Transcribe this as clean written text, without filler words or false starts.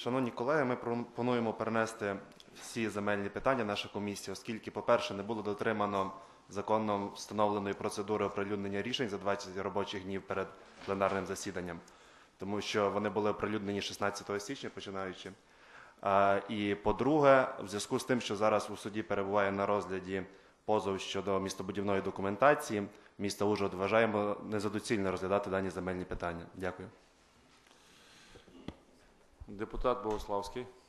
Шановні колеги, ми пропонуємо перенести всі земельні питання нашої комісії, оскільки, по-перше, не було дотримано законом встановленої процедури оприлюднення рішень за 20 робочих днів перед пленарним засіданням, тому що вони були оприлюднені 16 січня починаючи. І, по-друге, в зв'язку з тим, що зараз у суді перебуває на розгляді позов щодо містобудівної документації, місто Ужгород вважаємо незадоцільно розглядати дані земельні питання. Дякую. Депутат Богославський.